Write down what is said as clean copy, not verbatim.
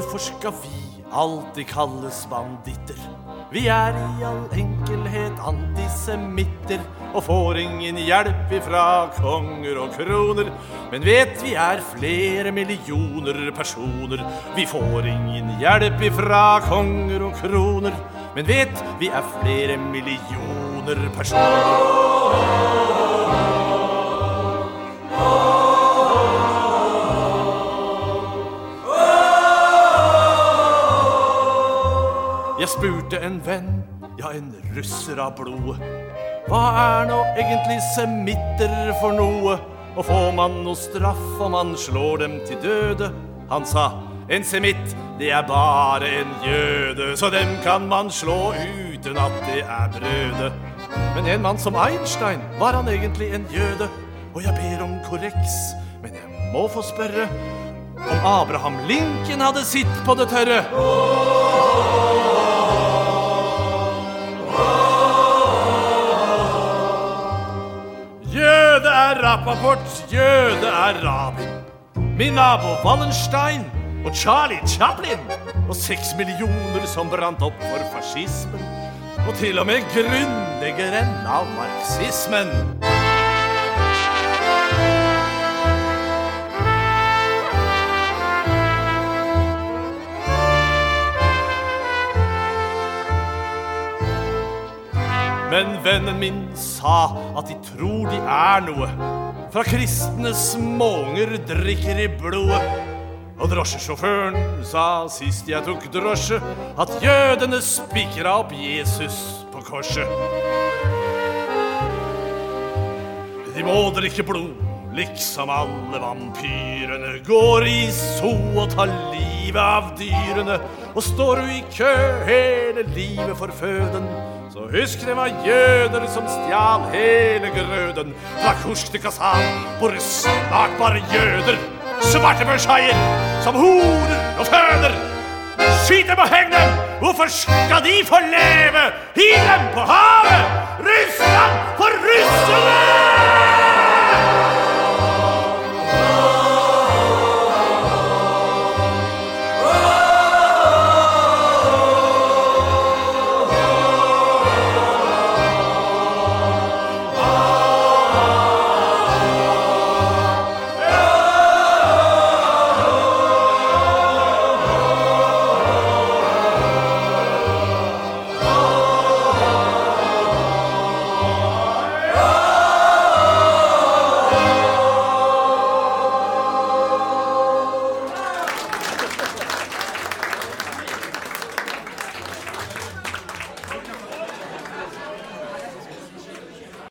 hvorfor skal vi alltid kalles banditter? Vi I all enkelhet antisemitter og får ingen hjelp ifra konger og kroner. Men vet vi flere millioner personer. Vi får ingen hjelp ifra konger og kroner. Men vet vi flere millioner personer. Jeg spurte en venn, ja en russer av blodet. Hva nå egentlig semitter for noe? Og får man noe straff om man slår dem til døde? Han sa, en semitt, det bare en jøde, så dem kan man slå uten at det brøde. Men en mann som Einstein, var han egentlig en jøde? Og jeg ber om korreks, men jeg må få spørre om Abraham Lincoln hadde sitt på det tørre. Jøde Rappaport, jøde Rabin. Min nabo Wallenstein og Charlie Chaplin. Og 6 millioner som brant opp for fascismen. Og til og med grunnleggeren av marxismen. Men vennen min sa at de tror de noe. Fra kristne småunger drikker I blodet. Og drosjesjåføren sa sist jeg tok drosje at jødene spikret opp Jesus på korset. De må drikke blod, liksom alle vampyrene. Går I so og tar livet av dyrene. Og står du I kø hele livet for føden, så husk det var jøder som stjal hele grøden. Fra Kursk til Kazan, hvor det snart bare jøder. Svarte børshaier som horer og føder. Skyt dem og heng dem, hvorfor skal de få leve? Hiv dem på havet, Russland!